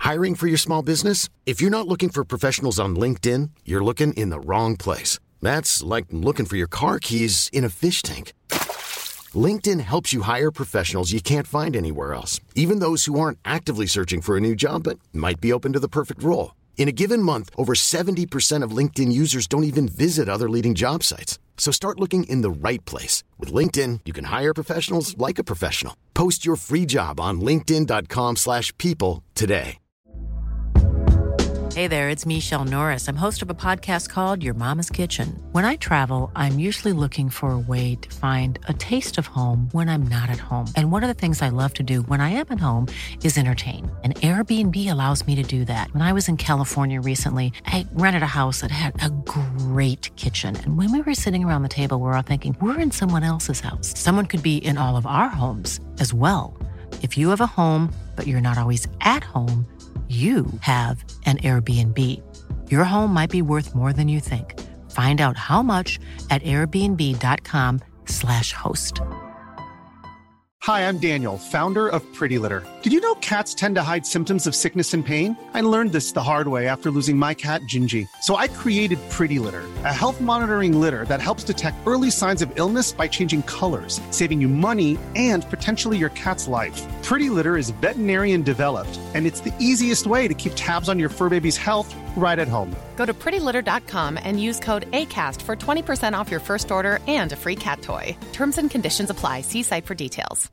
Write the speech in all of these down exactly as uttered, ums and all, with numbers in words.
Hiring for your small business? If you're not looking for professionals on LinkedIn, you're looking in the wrong place. That's like looking for your car keys in a fish tank. LinkedIn helps you hire professionals you can't find anywhere else, even those who aren't actively searching for a new job but might be open to the perfect role. In a given month, over seventy percent of LinkedIn users don't even visit other leading job sites. So start looking in the right place. With LinkedIn, you can hire professionals like a professional. Post your free job on linkedin dot com slash people today. Hey there, it's Michelle Norris. I'm host of a podcast called Your Mama's Kitchen. When I travel, I'm usually looking for a way to find a taste of home when I'm not at home. And one of the things I love to do when I am at home is entertain. And Airbnb allows me to do that. When I was in California recently, I rented a house that had a great kitchen. And when we were sitting around the table, we were all thinking, we're in someone else's house. Someone could be in all of our homes as well. If you have a home, but you're not always at home, you have an Airbnb. Your home might be worth more than you think. Find out how much at airbnb dot com slash host. Hi, I'm Daniel, founder of Pretty Litter. Did you know cats tend to hide symptoms of sickness and pain? I learned this the hard way after losing my cat, Gingy. So I created Pretty Litter, a health monitoring litter that helps detect early signs of illness by changing colors, saving you money and potentially your cat's life. Pretty Litter is veterinarian developed, and it's the easiest way to keep tabs on your fur baby's health right at home. Go to pretty litter dot com and use code ACAST for twenty percent off your first order and a free cat toy. Terms and conditions apply. See site for details.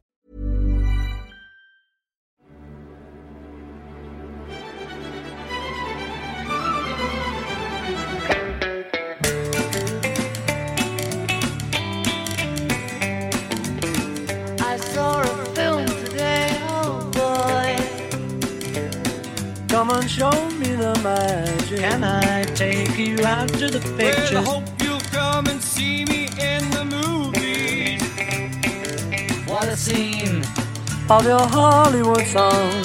I saw a film today, oh boy. Come and show me the magic. Can I take you out to the pictures? Well, I hope you'll come and see me in the movies. What a scene of your Hollywood song.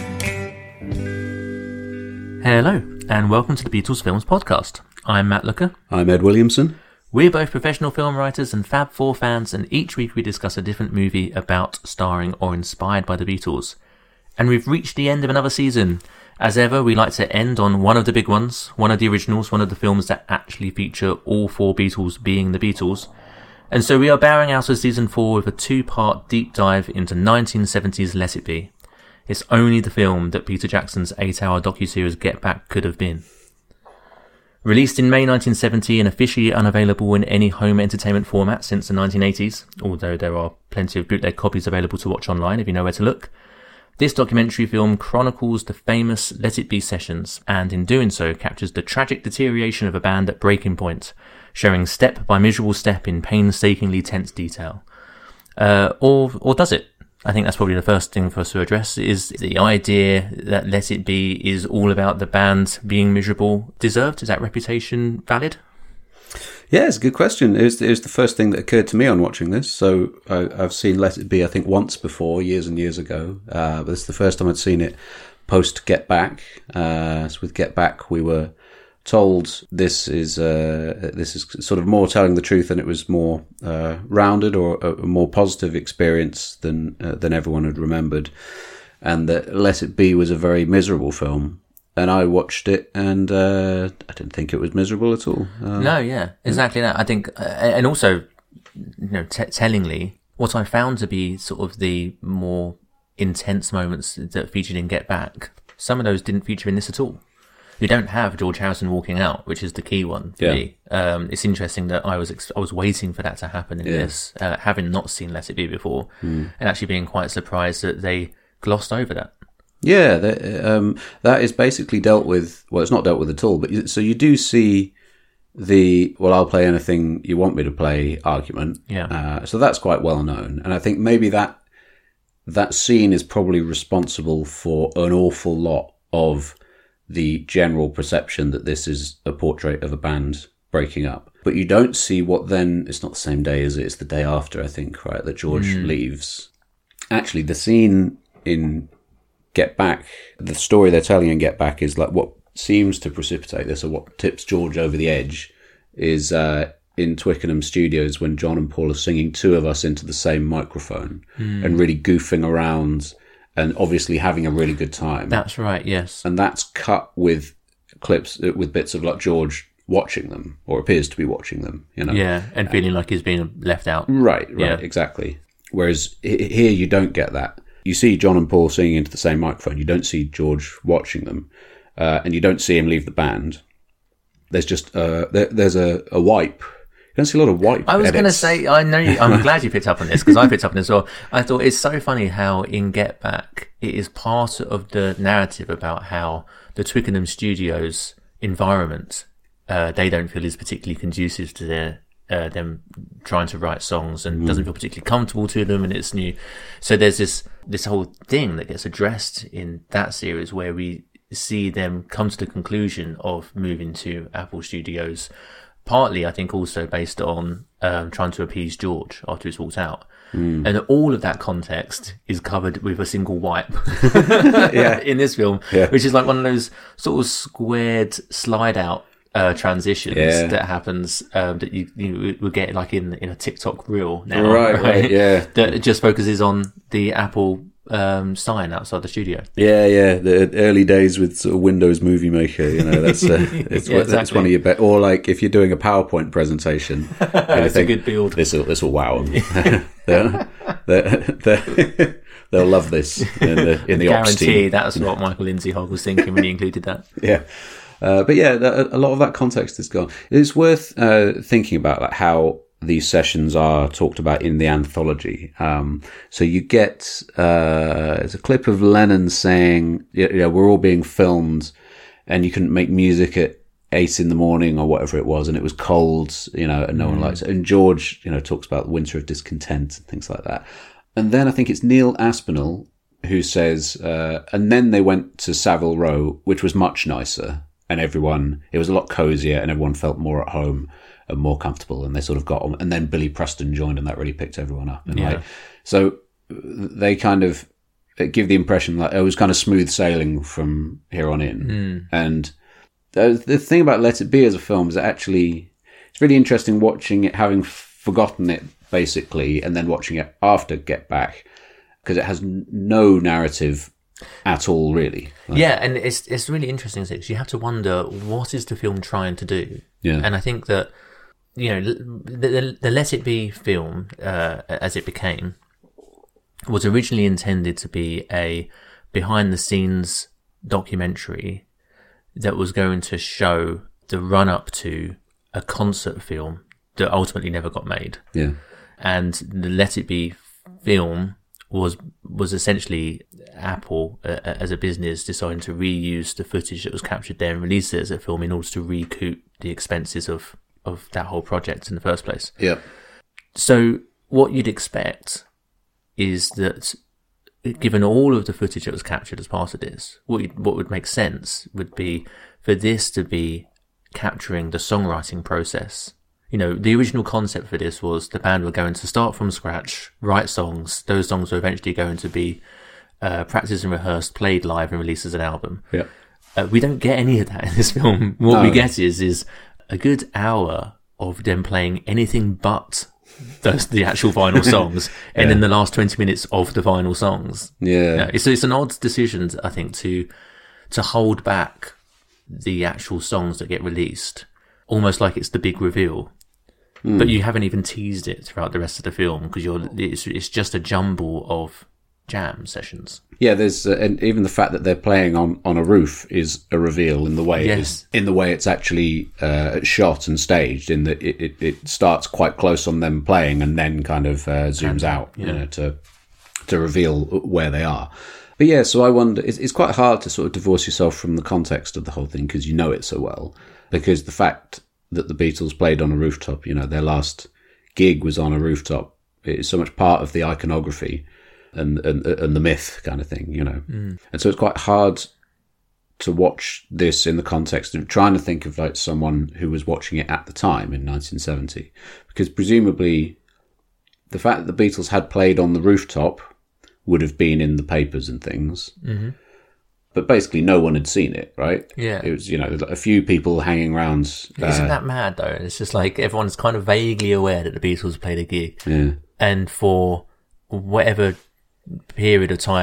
Hello, and welcome to the Beatles Films Podcast. I'm Matt Looker. I'm Ed Williamson. We're both professional film writers and Fab Four fans, and each week we discuss a different movie about, starring, or inspired by the Beatles. And we've reached the end of another season. As ever, we like to end on one of the big ones, one of the originals, one of the films that actually feature all four Beatles being the Beatles. And so we are bowing out of season four with a two-part deep dive into nineteen seventies Let It Be. It's only the film that Peter Jackson's eight-hour docuseries Get Back could have been. Released in May nineteen seventy and officially unavailable in any home entertainment format since the nineteen eighties, although there are plenty of bootleg copies available to watch online if you know where to look, this documentary film chronicles the famous Let It Be sessions, and in doing so captures the tragic deterioration of a band at breaking point, showing step by miserable step in painstakingly tense detail. Uh, or, or does it? I think that's probably the first thing for us to address, is the idea that Let It Be is all about the band being miserable deserved? Is that reputation valid? Yeah, it's a good question. It was, it was the first thing that occurred to me on watching this. So I, I've seen Let It Be, I think, once before, years and years ago. Uh, but it's the first time I'd seen it post Get Back. Uh, so with Get Back, we were told this is uh, this is sort of more telling the truth, and it was more uh, rounded or a, a more positive experience than uh, than everyone had remembered, and that Let It Be was a very miserable film. And I watched it, and uh, I didn't think it was miserable at all. Uh, no, yeah, exactly that. I think, uh, and also, you know, t- tellingly, what I found to be sort of the more intense moments that featured in Get Back, some of those didn't feature in this at all. You don't have George Harrison walking out, which is the key one for yeah. me. Um, it's interesting that I was ex- I was waiting for that to happen in yeah. this, uh, having not seen Let It Be before, mm. and actually being quite surprised that they glossed over that. Yeah, that, um, that is basically dealt with. Well, it's not dealt with at all. But so you do see the well, I'll play anything you want me to play argument. Yeah. Uh, so that's quite well known, and I think maybe that that scene is probably responsible for an awful lot of the general perception that this is a portrait of a band breaking up. But you don't see what then, it's not the same day, is it? It's the day after, I think, right, that George mm. leaves. Actually, the scene in Get Back, the story they're telling in Get Back is like what seems to precipitate this, or what tips George over the edge, is uh, in Twickenham Studios when John and Paul are singing Two of Us into the same microphone mm. and really goofing around and obviously having a really good time. That's right, yes. And that's cut with clips, with bits of like George watching them, or appears to be watching them, you know? Yeah, and feeling like he's being left out. Right, right, yeah. exactly. Whereas here you don't get that. You see John and Paul singing into the same microphone. You don't see George watching them, uh, and you don't see him leave the band. There's just uh, there, there's a, a wipe. You don't see a lot of wipe. I was going to edits. say, I know. You, I'm glad you picked up on this because I picked up on it as well. I thought it's so funny how in Get Back it is part of the narrative about how the Twickenham Studios environment uh, they don't feel is particularly conducive to their. Uh, them trying to write songs and mm. doesn't feel particularly comfortable to them, and it's new. So there's this this whole thing that gets addressed in that series where we see them come to the conclusion of moving to Apple Studios, partly I think also based on um, trying to appease George after he's walked out. Mm. And all of that context is covered with a single wipe yeah. in this film, yeah. which is like one of those sort of squared slide out Uh, transitions yeah. that happens um, that you you would get like in in a TikTok reel now, right, right? right yeah, that just focuses on the Apple um, sign outside the studio. Yeah, yeah, the early days with sort of Windows Movie Maker, you know, that's uh, it's yeah, exactly. that's one of your best. Or like if you're doing a PowerPoint presentation, it's think, a good build. This will this will wow them. they're, they're, they're, they'll love this in the in the ops team. Guarantee that's what Michael Lindsay Hogg was thinking when he included that. Yeah. Uh, but yeah, a lot of that context is gone. It's worth uh, thinking about like how these sessions are talked about in the anthology. Um, so you get uh, there's a clip of Lennon saying, "You know, we're all being filmed, and you couldn't make music at eight in the morning or whatever it was, and it was cold, you know, and no mm. one likes it." And George, you know, talks about the winter of discontent and things like that. And then I think it's Neil Aspinall who says, uh, "And then they went to Savile Row, which was much nicer." And everyone, it was a lot cozier and everyone felt more at home and more comfortable, and they sort of got on. And then Billy Preston joined and that really picked everyone up. And yeah. like, so they kind of give the impression that it was kind of smooth sailing from here on in. Mm. And the, the thing about Let It Be as a film is that actually, it's really interesting watching it, having forgotten it basically, and then watching it after Get Back, because it has no narrative at all, really. Like, yeah, and it's it's really interesting because you have to wonder, what is the film trying to do? Yeah. And I think that, you know, the, the, the Let It Be film, uh, as it became, was originally intended to be a behind-the-scenes documentary that was going to show the run-up to a concert film that ultimately never got made. Yeah. And the Let It Be film was was essentially Apple uh, as a business deciding to reuse the footage that was captured there and release it as a film in order to recoup the expenses of, of that whole project in the first place. Yeah. So what you'd expect is that, given all of the footage that was captured as part of this, what you'd, what would make sense would be for this to be capturing the songwriting process. You know, the original concept for this was the band were going to start from scratch, write songs. Those songs were eventually going to be uh, practiced and rehearsed, played live, and released as an album. Yeah. Uh, we don't get any of that in this film. What no. we get is is a good hour of them playing anything but the, the actual vinyl songs, and yeah. then the last twenty minutes of the vinyl songs. Yeah. yeah it's it's an odd decision, I think, to to hold back the actual songs that get released, almost like it's the big reveal. Mm. But you haven't even teased it throughout the rest of the film because you're it's it's just a jumble of jam sessions. Yeah, there's uh, and even the fact that they're playing on, on a roof is a reveal in the way yes. it is, in the way it's actually uh, shot and staged. In that it, it, it starts quite close on them playing and then kind of uh, zooms and, out, yeah. you know, to to reveal where they are. But yeah, so I wonder, it's, it's quite hard to sort of divorce yourself from the context of the whole thing because you know it so well. Because the fact that the Beatles played on a rooftop, you know, their last gig was on a rooftop. It is so much part of the iconography and and, and the myth kind of thing, you know. Mm. And so it's quite hard to watch this in the context of trying to think of like someone who was watching it at the time in nineteen seventy. Because presumably the fact that the Beatles had played on the rooftop would have been in the papers and things. Mm-hmm. But basically no one had seen it, right? Yeah. It was, you know, a few people hanging around. Isn't uh, that mad, though? It's just like everyone's kind of vaguely aware that the Beatles played a gig. Yeah. And for whatever period of time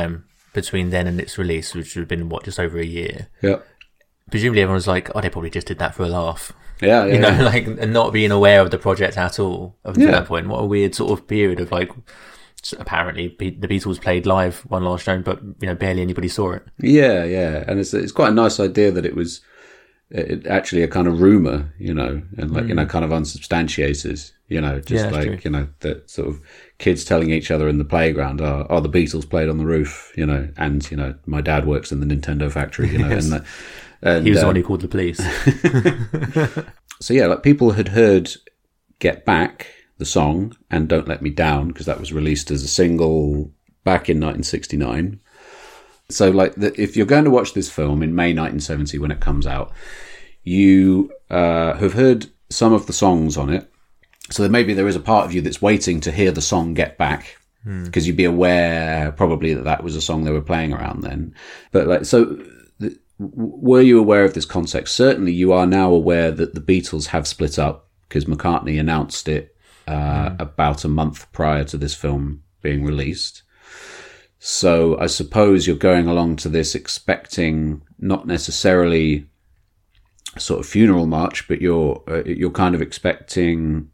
between then and its release, which would have been, what, just over a year. Yeah. Presumably everyone was like, oh, they probably just did that for a laugh. Yeah, yeah. You know, yeah. like, and not being aware of the project at all up until Yeah. that point. What a weird sort of period of like, apparently Be- the Beatles played live One Last Stone, but, you know, barely anybody saw it. Yeah, yeah. And it's it's quite a nice idea that it was it, actually a kind of rumour, you know, and like, mm. you know, kind of unsubstantiated, you know, just yeah, like, true. you know, that sort of kids telling each other in the playground, oh, oh, the Beatles played on the roof, you know, and, you know, my dad works in the Nintendo factory, you know, yes. and, the, and he was uh, the one who called the police. So yeah, like people had heard Get Back, the song, and Don't Let Me Down, because that was released as a single back in nineteen sixty-nine. So like the, if you're going to watch this film in May nineteen seventy when it comes out, you uh, have heard some of the songs on it. So that maybe there is a part of you that's waiting to hear the song Get Back, because hmm. you'd be aware probably that that was a song they were playing around then. But like, so the, were you aware of this context? Certainly you are now aware that the Beatles have split up, because McCartney announced it uh, mm. about a month prior to this film being released. So I suppose you're going along to this expecting not necessarily a sort of funeral march, but you're uh, you're kind of expecting,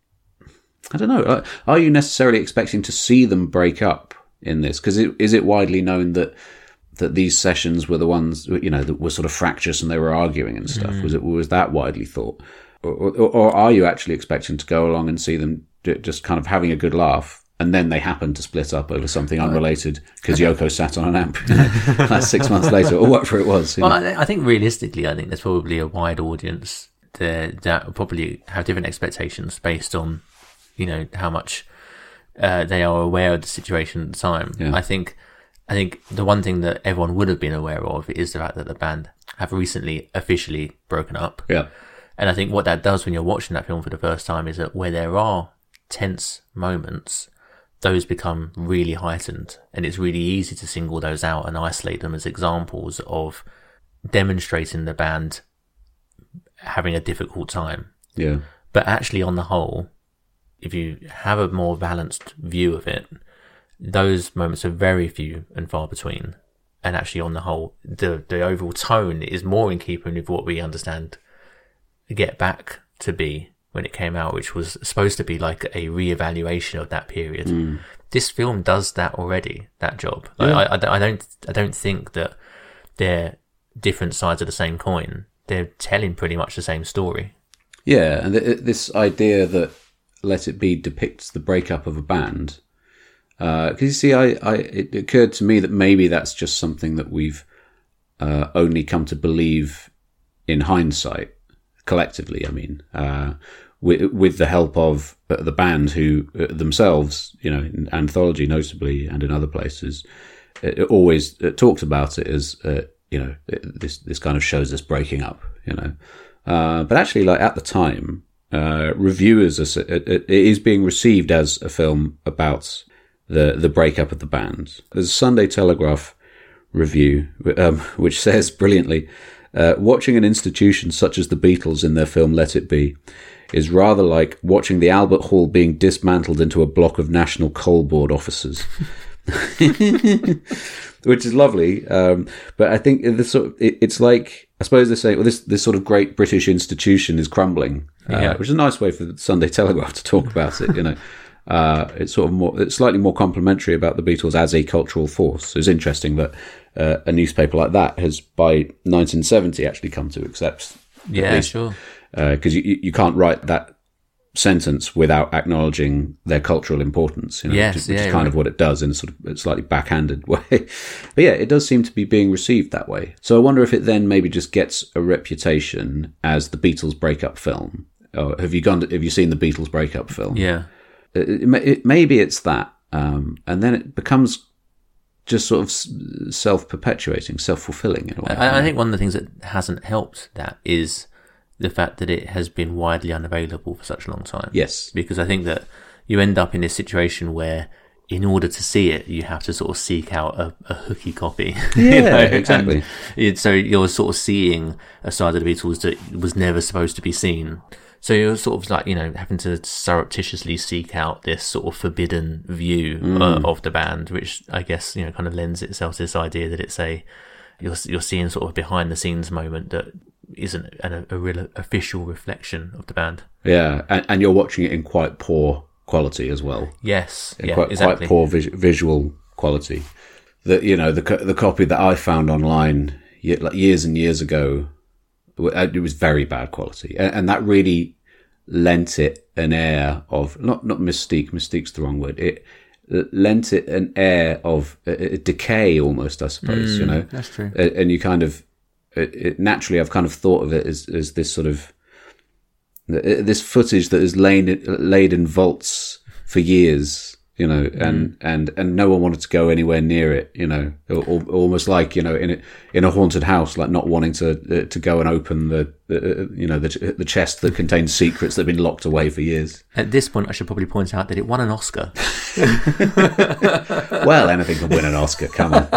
I don't know, are you necessarily expecting to see them break up in this? Because is it widely known that that these sessions were the ones, you know, that were sort of fractious and they were arguing and stuff? Mm. Was it was that widely thought? Or, or, or are you actually expecting to go along and see them just kind of having a good laugh, and then they happen to split up over something unrelated because Yoko sat on an amp, you know, like six months later, or whatever it was? Well, I, I think realistically, I think there's probably a wide audience that, that will probably have different expectations based on, you know, how much uh, they are aware of the situation at the time. Yeah. I think, I think the one thing that everyone would have been aware of is the fact that the band have recently officially broken up. Yeah. And I think what that does when you're watching that film for the first time is that where there are tense moments, those become really heightened, and it's really easy to single those out and isolate them as examples of demonstrating the band having a difficult time. Yeah. But actually, on the whole, if you have a more balanced view of it, those moments are very few and far between. And actually, on the whole, the the overall tone is more in keeping with what we understand Get Back to be when it came out, which was supposed to be like a re-evaluation of that period. Mm. This film does that already, that job. Like, yeah. I, I, I don't, I don't think that they're different sides of the same coin. They're telling pretty much the same story. Yeah, and th- this idea that Let It Be depicts the breakup of a band. Because uh, you see, I, I, it occurred to me that maybe that's just something that we've uh, only come to believe in hindsight, collectively, I mean, uh, with, with the help of the band who uh, themselves, you know, in Anthology notably and in other places, it, it always it talked about it as, uh, you know, it, this this kind of shows us breaking up, you know. Uh, but actually, like at the time, uh, reviewers, are, it, it is being received as a film about the the breakup of the band. There's a Sunday Telegraph review um, which says brilliantly, Uh, watching an institution such as the Beatles in their film Let It Be is rather like watching the Albert Hall being dismantled into a block of National Coal Board offices. Which is lovely, um, but I think this sort of, it, it's like, I suppose they're saying, well, this this sort of great British institution is crumbling, uh, yeah. which is a nice way for the Sunday Telegraph to talk about it, you know. Uh, it's sort of more, it's slightly more complimentary about the Beatles as a cultural force. It's interesting that uh, a newspaper like that has, by nineteen seventy, actually come to accept. Yeah, least, sure. Because uh, you you can't write that sentence without acknowledging their cultural importance. You know, yes, which, which yeah, is kind right. of what it does in a sort of a slightly backhanded way. But yeah, it does seem to be being received that way. So I wonder if it then maybe just gets a reputation as the Beatles breakup film. Or have you gone? To, have you seen the Beatles breakup film? Yeah. It, it, it, maybe it's that, um, and then it becomes just sort of self-perpetuating, self-fulfilling in a way. I, I think one of the things that hasn't helped that is the fact that it has been widely unavailable for such a long time. Yes. Because I think that you end up in this situation where in order to see it, you have to sort of seek out a, a hooky copy. Yeah, you know? exactly. And so you're sort of seeing a side of the Beatles that was never supposed to be seen. So you're sort of like, you know, having to surreptitiously seek out this sort of forbidden view Mm. uh, of the band, which I guess, you know, kind of lends itself to this idea that it's a, you're, you're seeing sort of behind the scenes moment that isn't a, a real official reflection of the band. Yeah, and, and you're watching it in quite poor quality as well. Yes, yeah, quite, exactly. Quite poor vis- visual quality. The you know the co- the copy that I found online ye- like years and years ago, it was very bad quality, and, and that really lent it an air of not not mystique. Mystique's the wrong word. It lent it an air of a, a decay almost, I suppose. Mm, you know, that's true. And you kind of it, it, naturally, I've kind of thought of it as as this sort of this footage that is laid laid in vaults for years. You know, and, mm. and, and no one wanted to go anywhere near it, you know, or, or, almost like, you know, in a, in a haunted house, like not wanting to, uh, to go and open the, uh, you know, the, the chest that contains secrets that have been locked away for years. At this point, I should probably point out that it won an Oscar. Well, anything can win an Oscar, come on.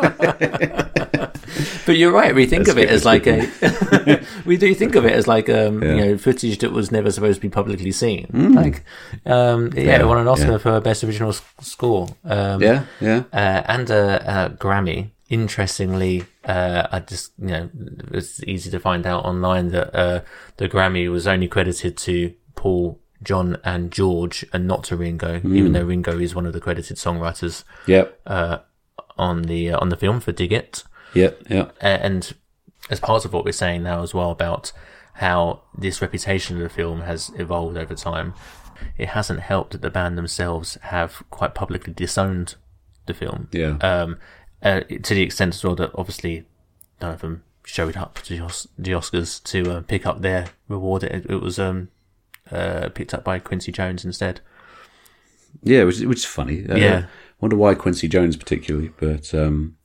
But you're right, we think That's of it as like a, we do think of it as like, um, yeah. you know, footage that was never supposed to be publicly seen. Mm. Like, um, yeah, yeah, it won an Oscar yeah. for Best Original Score. Um, yeah, yeah. Uh, and a, a Grammy. Interestingly, uh, I just, you know, it's easy to find out online that, uh, the Grammy was only credited to Paul, John and George and not to Ringo, mm. even though Ringo is one of the credited songwriters. Yep. Uh, on the, uh, on the film for Dig It. Yeah, yeah. And as part of what we're saying now as well about how this reputation of the film has evolved over time, it hasn't helped that the band themselves have quite publicly disowned the film. Yeah. Um, uh, to the extent as well that obviously none of them showed up to the Oscars to uh, pick up their reward. It, it was um, uh, picked up by Quincy Jones instead. Yeah, which, which is funny. Uh, yeah. I wonder why Quincy Jones particularly, but... Um,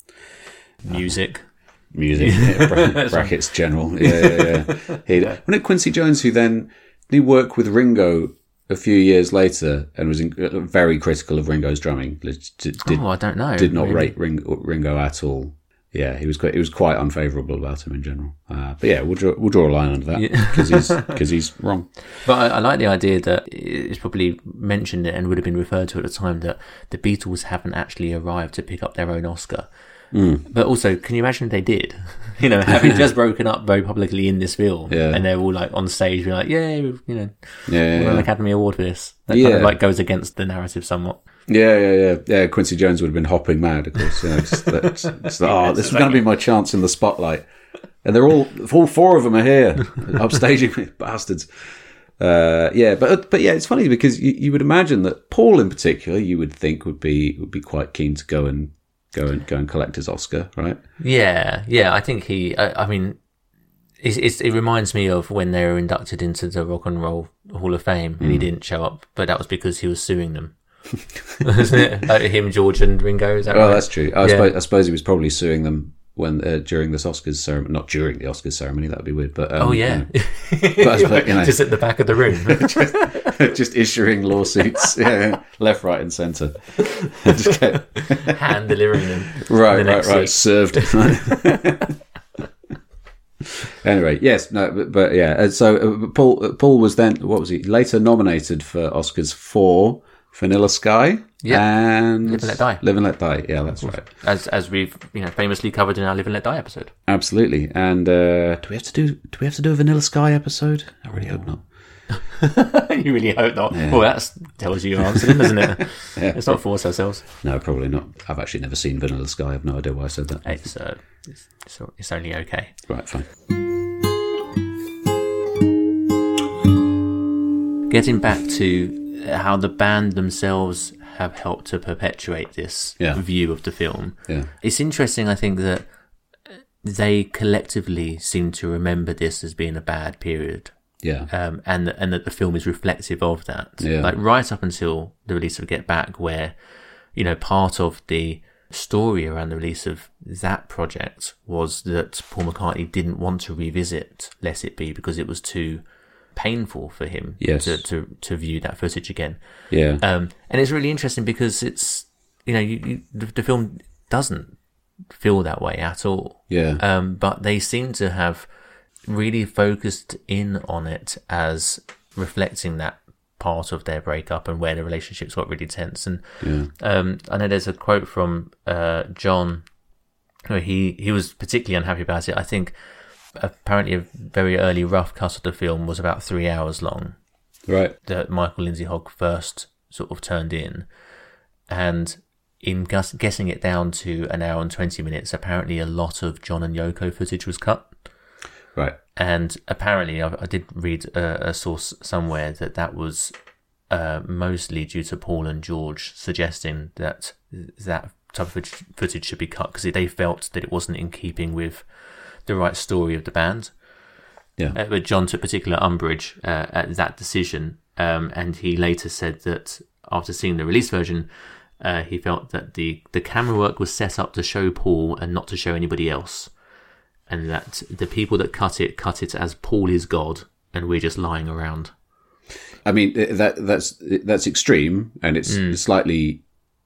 Music. Music, yeah, bra- brackets general. Yeah, yeah, yeah. He, wasn't it Quincy Jones who then did he work with Ringo a few years later and was in, uh, very critical of Ringo's drumming? Did, did, oh, I don't know. Did not really? rate Ringo, Ringo at all. Yeah, he was quite, he was quite unfavourable about him in general. Uh, but yeah, we'll draw, we'll draw a line under that because yeah. he's because he's wrong. But I, I like the idea that it's probably mentioned it and would have been referred to at the time that the Beatles haven't actually arrived to pick up their own Oscar. Mm. But also, can you imagine if they did? You know, having just broken up very publicly in this film, yeah. and they're all like on stage, being like, "Yeah, you know, yeah, we won yeah. an Academy Award for this." That yeah. kind of like goes against the narrative somewhat. Yeah, yeah, yeah, yeah. Quincy Jones would have been hopping mad, of course. You know, just, just, just, oh, this is going to be my chance in the spotlight, and they're all, all four of them are here, upstaging me, bastards. Uh, yeah, but but yeah, it's funny because you, you would imagine that Paul, in particular, you would think would be would be quite keen to go and. Go and go and collect his Oscar, right? Yeah, yeah. I think he. I, I mean, it's, it's, it reminds me of when they were inducted into the Rock and Roll Hall of Fame, and mm. he didn't show up, but that was because he was suing them. Wasn't it? Like him, George, and Ringo. Is that oh, right? That's true. I, yeah. suppose, I suppose he was probably suing them when uh, during this Oscars ceremony. Not during the Oscars ceremony. That would be weird. But um, oh yeah, you know, but, but, you know, just at the back of the room, just, just issuing lawsuits, yeah, left, right, and centre. Hand delivering them. Right, the right, right. Seat. Served. Anyway, yes, no, but, but yeah. So uh, Paul, uh, Paul was then what was he later nominated for Oscars for Vanilla Sky yep. and Live and Let Die. Live and Let Die. Yeah, that's right. As as we've you know famously covered in our Live and Let Die episode. Absolutely. And uh, do we have to do do we have to do a Vanilla Sky episode? I really hope not. You really hope not. Yeah. Well, that tells you your answer, then, doesn't it? Yeah. Let's not force ourselves. No, probably not. I've actually never seen Vanilla Sky. I have no idea why I said that. It's uh, it's, it's, it's only okay. Right, fine. Getting back to how the band themselves have helped to perpetuate this yeah. view of the film. Yeah. It's interesting, I think, that they collectively seem to remember this as being a bad period. Yeah. Um, and, and that the film is reflective of that. Yeah. Like right up until the release of Get Back, where, you know, part of the story around the release of that project was that Paul McCartney didn't want to revisit Let It Be because it was too painful for him yes. to, to, to view that footage again. Yeah. Um, and it's really interesting because it's, you know, you, you, the, the film doesn't feel that way at all. Yeah. Um, but they seem to have really focused in on it as reflecting that part of their breakup and where the relationships got really tense. And Yeah. um, I know there's a quote from uh, John where he, he was particularly unhappy about it. I think apparently a very early rough cut of the film was about three hours long. Right. That Michael Lindsay Hogg first sort of turned in. And in gus- guessing it down to an hour and twenty minutes, apparently a lot of John and Yoko footage was cut. Right. And apparently, I, I did read a, a source somewhere that that was uh, mostly due to Paul and George suggesting that that type of footage should be cut because they felt that it wasn't in keeping with the right story of the band. Yeah. Uh, but John took particular umbrage uh, at that decision, um, and he later said that after seeing the release version, uh, he felt that the, the camera work was set up to show Paul and not to show anybody else. And that the people that cut it, cut it as Paul is God, and we're just lying around. I mean, that that's that's extreme, and it's Mm. slightly,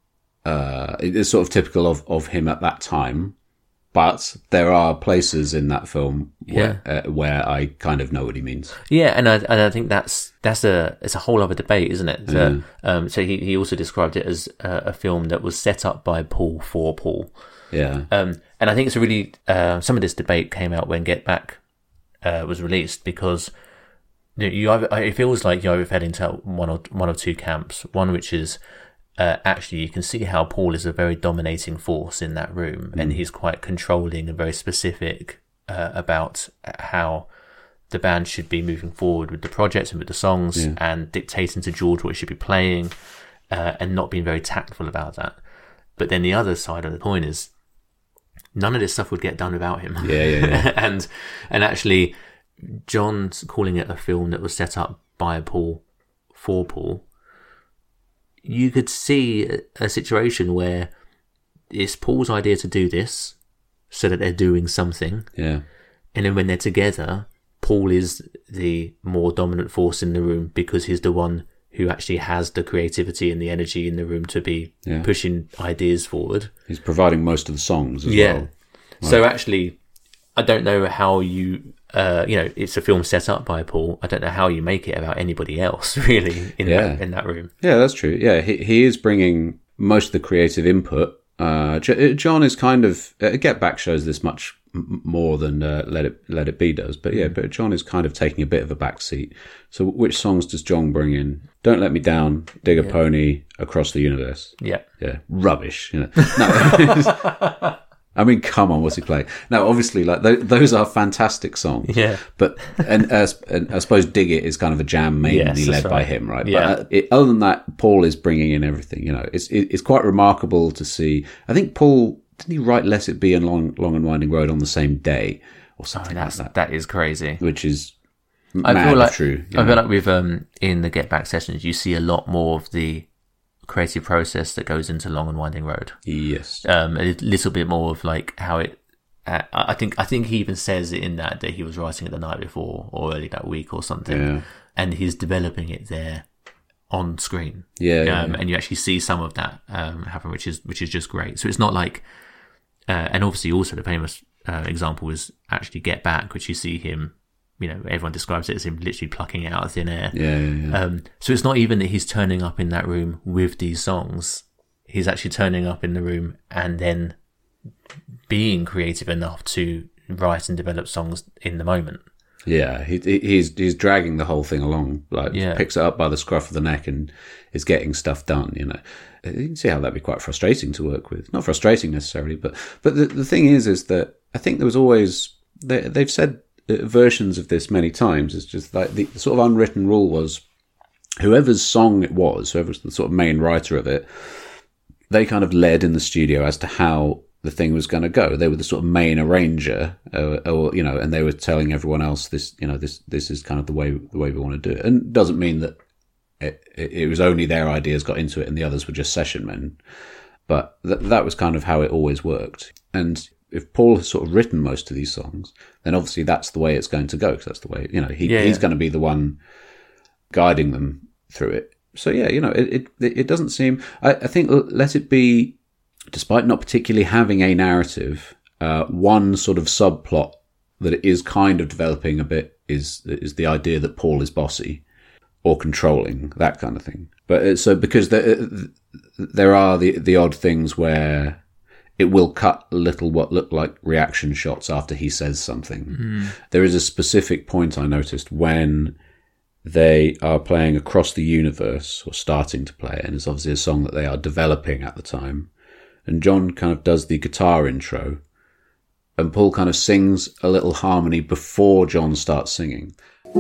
uh, it's sort of typical of, of him at that time. But there are places in that film where, Yeah. uh, where I kind of know what he means. Yeah, and I and I think that's that's a it's a whole other debate, isn't it? So, Mm. um, so he he also described it as a, a film that was set up by Paul for Paul. Yeah. Um, and I think it's a really, uh, some of this debate came out when Get Back, uh, was released because you, know, you either, it feels like you either fell into one or, one of two camps. One which is, uh, actually you can see how Paul is a very dominating force in that room mm. and he's quite controlling and very specific, uh, about how the band should be moving forward with the project and with the songs yeah. and dictating to George what he should be playing, uh, and not being very tactful about that. But then the other side of the coin is, none of this stuff would get done without him. Yeah, yeah, yeah. and and actually, John's calling it a film that was set up by Paul for Paul. You could see a situation where it's Paul's idea to do this, so that they're doing something. Yeah. And then when they're together, Paul is the more dominant force in the room because he's the one who actually has the creativity and the energy in the room to be yeah. pushing ideas forward. He's providing most of the songs as yeah. well. Right. So actually, I don't know how you, uh, you know, it's a film set up by Paul. I don't know how you make it about anybody else, really, in, yeah. that, in that room. Yeah, that's true. Yeah, he, he is bringing most of the creative input. Uh, John is kind of, uh, Get Back shows this much more than uh, Let It Let It Be does, but yeah, but John is kind of taking a bit of a back seat. So which songs does John bring in? Don't Let Me Down, Dig a yeah. Pony, Across the Universe. Yeah. Yeah. Rubbish. You know? No. I mean, come on, what's he playing? Now, obviously, like th- those are fantastic songs. Yeah. But and, uh, and I suppose Dig It is kind of a jam mainly yes, led right. by him, right? Yeah. But uh, it, other than that, Paul is bringing in everything. You know, it's it, it's quite remarkable to see. I think Paul didn't he write Let It Be and Long Long and Winding Road on the same day or something oh, like that's, that. That is crazy. Which is I mad feel like true. I know? feel like with um in the Get Back sessions, you see a lot more of the creative process that goes into Long and Winding Road. Yes. Um, a little bit more of like how it. Uh, I think I think he even says it in that that he was writing it the night before or early that week or something, Yeah. and he's developing it there on screen. Yeah, um, yeah. and you actually see some of that um, happen, which is which is just great. So it's not like, uh, and obviously also the famous uh, example is actually Get Back, which you see him. You know, everyone describes it as him literally plucking it out of thin air. Yeah, yeah, yeah. Um, so it's not even that he's turning up in that room with these songs. He's actually turning up in the room and then being creative enough to write and develop songs in the moment. Yeah, he, he's he's dragging the whole thing along, like Yeah. picks it up by the scruff of the neck and is getting stuff done. You know, you can see how that'd be quite frustrating to work with. Not frustrating necessarily, but but the the thing is, is that I think there was always they, they've said versions of this many times. It's just like the sort of unwritten rule was whoever's song it was, whoever's the sort of main writer of it, they kind of led in the studio as to how the thing was going to go. They were the sort of main arranger, uh, or you know, and they were telling everyone else this, you know, this this is kind of the way the way we want to do it. And it doesn't mean that it, it, it was only their ideas got into it and the others were just session men, but th- that was kind of how it always worked. And if Paul has sort of written most of these songs, then obviously that's the way it's going to go, because that's the way, you know, he, Yeah, he's yeah. going to be the one guiding them through it. So yeah, you know, it it, it doesn't seem. I, I think Let It Be, despite not particularly having a narrative, uh, one sort of subplot that it is kind of developing a bit is is the idea that Paul is bossy. or controlling, that kind of thing. But so because there, there are the the odd things where it will cut little what look like reaction shots after he says something. Mm. There is a specific point I noticed when they are playing Across the Universe, or starting to play it, and it's obviously a song that they are developing at the time. And John kind of does the guitar intro, and Paul kind of sings a little harmony before John starts singing.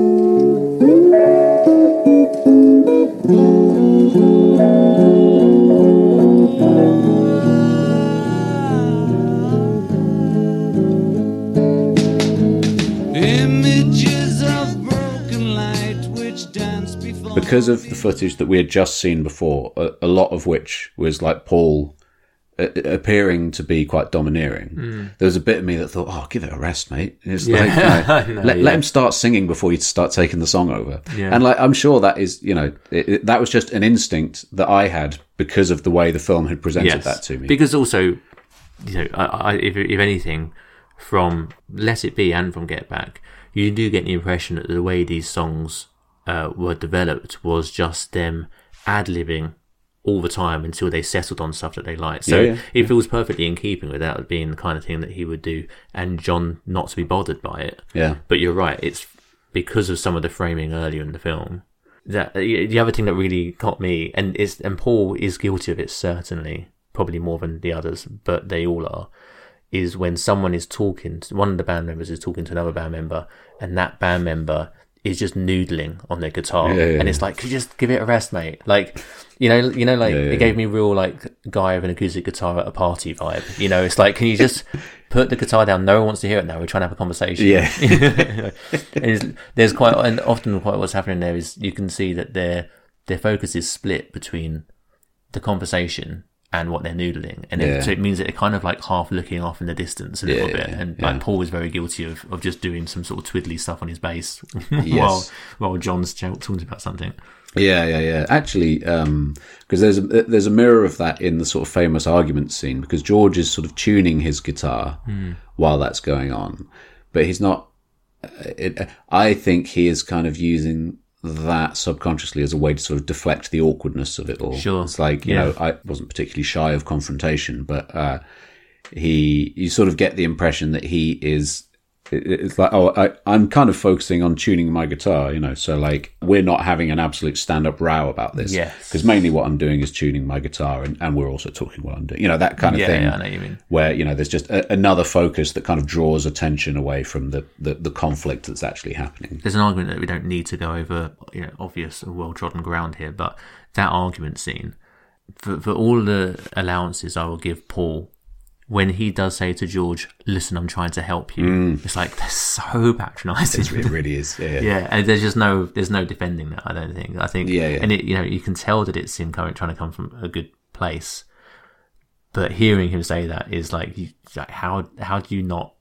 Because of the footage that we had just seen before, a, a lot of which was like Paul uh, appearing to be quite domineering, mm. there was a bit of me that thought, oh, give it a rest, mate. It's yeah. like, you know, know, let, yeah. let him start singing before you start taking the song over. Yeah. And like, I'm sure that is, you know, it, it, that was just an instinct that I had because of the way the film had presented yes. that to me. Because also, you know, I, I, if, if anything, from Let It Be and from Get Back, you do get the impression that the way these songs Uh, were developed was just them ad-libbing all the time until they settled on stuff that they liked. So yeah, yeah, it feels perfectly in keeping with that being the kind of thing that he would do, and John not to be bothered by it. Yeah. But you're right, it's because of some of the framing earlier in the film. That the other thing that really got me, and is and Paul is guilty of it certainly, probably more than the others, but they all are, is when someone is talking, one of the band members is talking to another band member, and that band member is just noodling on their guitar, yeah, yeah, and it's like, could you just give it a rest, mate? Like, you know, you know, like yeah, yeah, it gave me real like guy with an acoustic guitar at a party vibe. You know, it's like, can you just put the guitar down? No one wants to hear it now. We're trying to have a conversation. Yeah. And there's quite, and often quite what's happening there is you can see that their their focus is split between the conversation and what they're noodling, and yeah. it, so it means that they're kind of like half looking off in the distance a little yeah, bit, and yeah. like Paul was very guilty of, of just doing some sort of twiddly stuff on his bass yes. while while John's talking about something. Yeah, yeah, yeah. Actually, because um, there's a, there's a mirror of that in the sort of famous argument scene, because George is sort of tuning his guitar mm. while that's going on, but he's not. It, I think he is kind of using that subconsciously as a way to sort of deflect the awkwardness of it all. Sure. It's like, you yeah. know, I wasn't particularly shy of confrontation, but uh, he, you sort of get the impression that he is, it's like, oh, I, I'm kind of focusing on tuning my guitar, you know, so like we're not having an absolute stand-up row about this. Yes. Because mainly what I'm doing is tuning my guitar, and, and we're also talking while I'm doing, you know, that kind of yeah, thing. Yeah, I know what you mean. Where, you know, there's just a, another focus that kind of draws attention away from the, the, the conflict that's actually happening. There's an argument that we don't need to go over, you know, obvious and well-trodden ground here, but that argument scene, for, for all the allowances I will give Paul, when he does say to George, listen, I'm trying to help you, mm. it's like, they're so patronising. It really is, yeah. Yeah, and there's just no, there's no defending that, I don't think. I think, yeah, yeah. and it, you know, you can tell that it's him coming, trying to come from a good place, but hearing him say that is like, you, like how, how do you not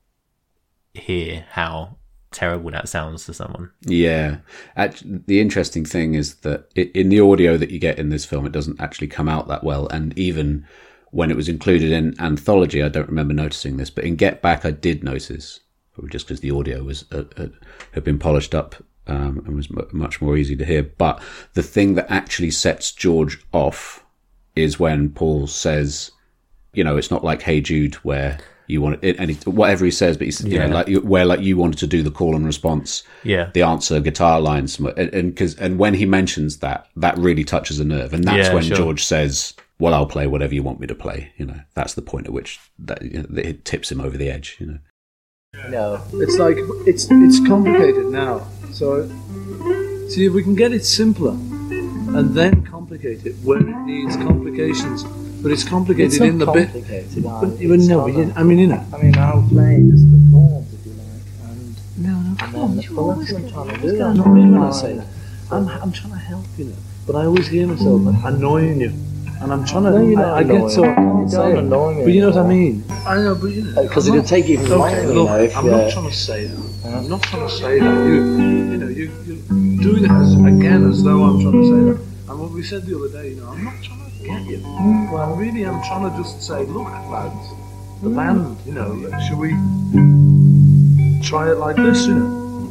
hear how terrible that sounds to someone? Yeah. Actually, the interesting thing is that it, in the audio that you get in this film, it doesn't actually come out that well, and even when it was included in Anthology, I don't remember noticing this, but in Get Back, I did notice, probably just because the audio was uh, uh, had been polished up um, and was m- much more easy to hear. But the thing that actually sets George off is when Paul says, you know, it's not like Hey Jude where you want it, and he, whatever he says, but he's, you yeah. know, like where like you wanted to do the call and response, yeah, the answer guitar lines, and because and, and when he mentions that, that really touches a nerve, and that's yeah, when sure. George says, well, I'll play whatever you want me to play. You know, that's the point at which that, you know, that it tips him over the edge. You know. No, it's like it's it's complicated now. So, see if we can get it simpler, and then complicate it where it needs complications. But it's complicated it's in the bit. But even no, we didn't. I mean, you know. I mean, I'll play just the chords if you like, and no, no, come on. Well, that's what I'm trying to do. I'm not really when I say that. I'm I'm trying to help you know, but I always hear myself annoying you. And I'm trying to. No, you're not I, I get so. I can't say it. Me but you know what I mean? I know, but you know. Because it'll take even longer. Okay, look, you know, if I'm not trying to say that. Yeah. I'm not trying to say that. You, you know, you, you're doing it as, again as though I'm trying to say that. And what we said the other day, you know, I'm not trying to get you. Well, really, I'm trying to just say, look, lads, the band, you know, should we try it like this, you know?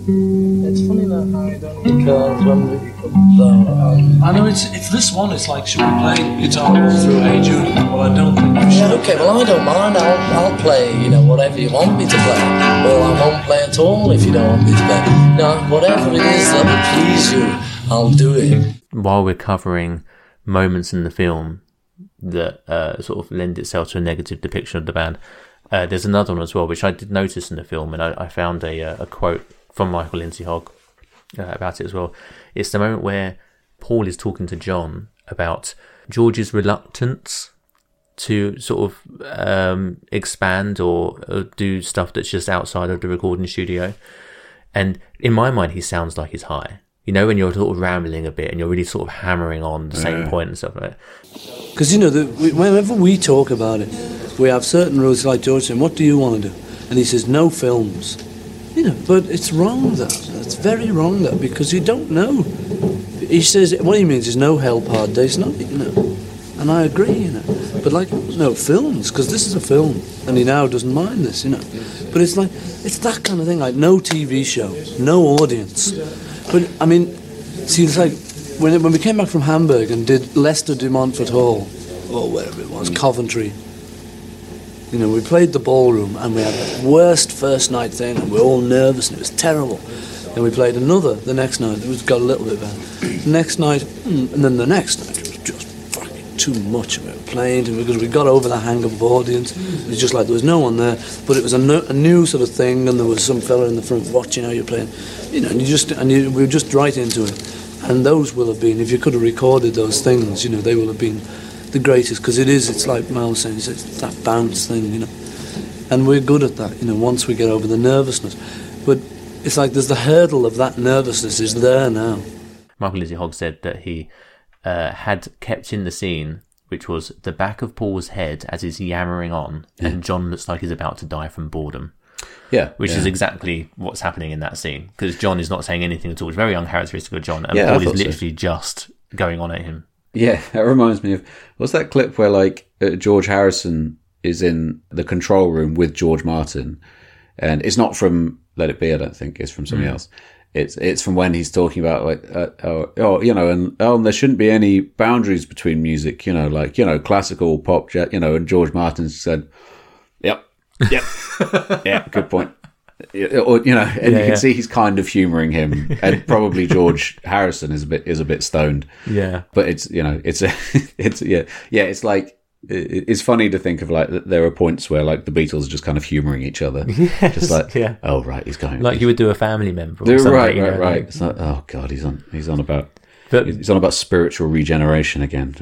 It's funny that Harry don't because when we come though, um, I know it's if this one is like, should we play guitar through Hey Jude? Well, I don't think we should. yeah, okay, well I don't mind. I'll I'll play, you know, whatever you want me to play. Or I won't play at all if you don't want me to play. No, whatever it is that will please you, I'll do it. While we're covering moments in the film that uh, sort of lend itself to a negative depiction of the band, uh, there's another one as well, which I did notice in the film, and I, I found a, a quote from Michael Lindsay Hogg uh, about it as well. It's the moment where Paul is talking to John about George's reluctance to sort of um, expand or, or do stuff that's just outside of the recording studio. And in my mind, he sounds like he's high. You know, when you're sort of rambling a bit and you're really sort of hammering on the same Yeah. point and stuff like that. Because, you know, the, we, whenever we talk about it, we have certain rules, like George saying, what do you want to do? And he says, no films. You know, but it's wrong, that. It's very wrong, that, because you don't know. He says, what he means is no help hard days, not, you know. And I agree, you know. But, like, no, films, because this is a film. And he now doesn't mind this, you know. But it's like, it's that kind of thing, like no T V show, no audience. But, I mean, see, it's like, when, it, when we came back from Hamburg and did Leicester de Montfort Hall, or wherever it was, Coventry, you know, we played the ballroom and we had the worst first night thing and we were all nervous and it was terrible. Then we played another the next night, it was got a little bit better. The next night, and then the next night, it was just fucking too much. We were playing because we got over the hang of audience. It was just like there was no one there, but it was a, no, a new sort of thing, and there was some fella in the front watching how you're playing. You know, and you just and you, we were just right into it. And those will have been, if you could have recorded those things, you know, they will have been the greatest, because it is, it's like Mal was saying, it's, it's that bounce thing, you know. And we're good at that, you know, once we get over the nervousness. But it's like there's the hurdle of that nervousness is there now. Michael Lindsay Hogg said that he uh, had kept in the scene, which was the back of Paul's head as he's yammering on, yeah. and John looks like he's about to die from boredom. Yeah, which yeah. is exactly what's happening in that scene, because John is not saying anything at all. It's very uncharacteristic of John, and yeah, Paul is literally so. just going on at him. Yeah, that reminds me of, what's that clip where like uh, George Harrison is in the control room with George Martin, and it's not from Let It Be, I don't think, it's from something mm. else. It's it's from when he's talking about like uh, oh, oh you know and oh and there shouldn't be any boundaries between music, you know, like, you know, classical, pop, jet, you know, and George Martin said, yep. Yep. Yeah, good point. Or, you know, and yeah, you can yeah. see he's kind of humouring him, and probably George Harrison is a bit is a bit stoned. Yeah, but it's, you know, it's a, it's yeah yeah it's like it's funny to think of like there are points where like the Beatles are just kind of humouring each other. Yes, just like yeah. oh right, he's going like you would do a family member. Or something, right, you know, right, right. Like, it's like, oh god, he's on he's on about. But, he's on about spiritual regeneration again.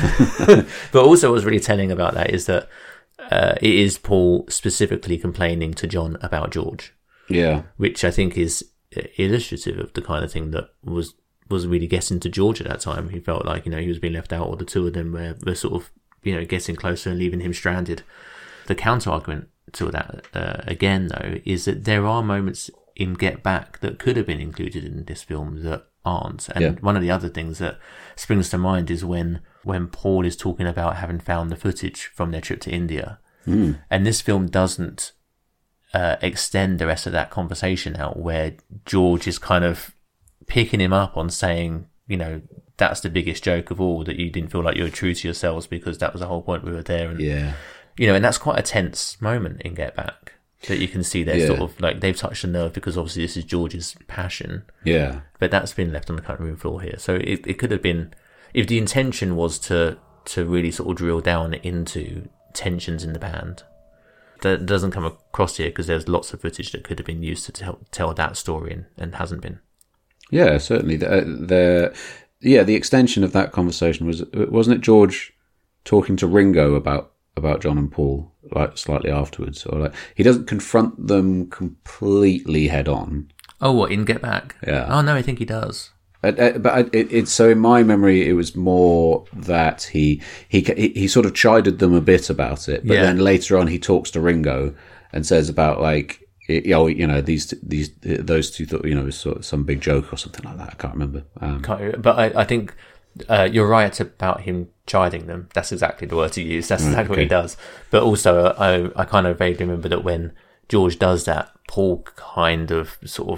But also, what's really telling about that is that. Uh, it is Paul specifically complaining to John about George. Yeah. Which I think is illustrative of the kind of thing that was, was really getting to George at that time. He felt like, you know, he was being left out, or the two of them were, were sort of, you know, getting closer and leaving him stranded. The counter-argument to that, uh, again, though, is that there are moments in Get Back that could have been included in this film that aren't. And yeah. one of the other things that springs to mind is when when Paul is talking about having found the footage from their trip to India. Mm. And this film doesn't uh, extend the rest of that conversation out, where George is kind of picking him up on saying, you know, that's the biggest joke of all, that you didn't feel like you were true to yourselves because that was the whole point we were there. And, yeah. you know, and that's quite a tense moment in Get Back. That you can see they're yeah. sort of like they've touched a nerve, because obviously this is George's passion. Yeah. But that's been left on the cutting room floor here. So it, it could have been, if the intention was to, to really sort of drill down into tensions in the band, that doesn't come across here, because there's lots of footage that could have been used to tell, tell that story, and, and hasn't been. Yeah, certainly. The, the yeah the extension of that conversation was, wasn't it George talking to Ringo about about John and Paul, like slightly afterwards, or like he doesn't confront them completely head on. Oh, what, in Get Back? Yeah. Oh no, I think he does. Uh, uh, but it, it, so in my memory, it was more that he he he sort of chided them a bit about it, but yeah. then later on he talks to Ringo and says about like, you know, you know these these those two thought, you know, sort of some big joke or something like that. I can't remember. Um, can't, but I, I think uh, you're right about him chiding them. That's exactly the word to use. That's exactly okay. what he does. But also, I I kind of vaguely remember that when George does that, Paul kind of sort of